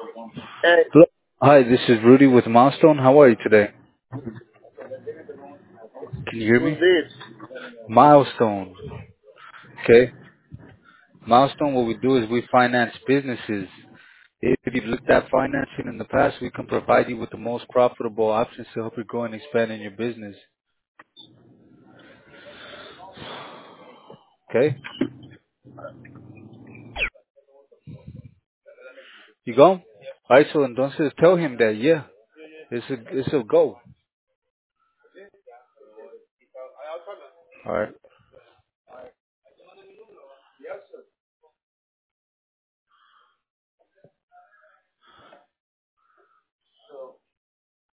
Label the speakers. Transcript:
Speaker 1: Hey,
Speaker 2: Hello. Hi, this is Rudy with Milestone. How are you today? Can you hear
Speaker 1: who's
Speaker 2: me?
Speaker 1: this?
Speaker 2: Milestone. Okay. Milestone, what we do is we finance businesses. If you've looked at financing in the past, we can provide you with the most profitable options to help you grow and expand in your business. Okay? You go? Alright, so entonces tell him that, yeah, it's a go. Alright.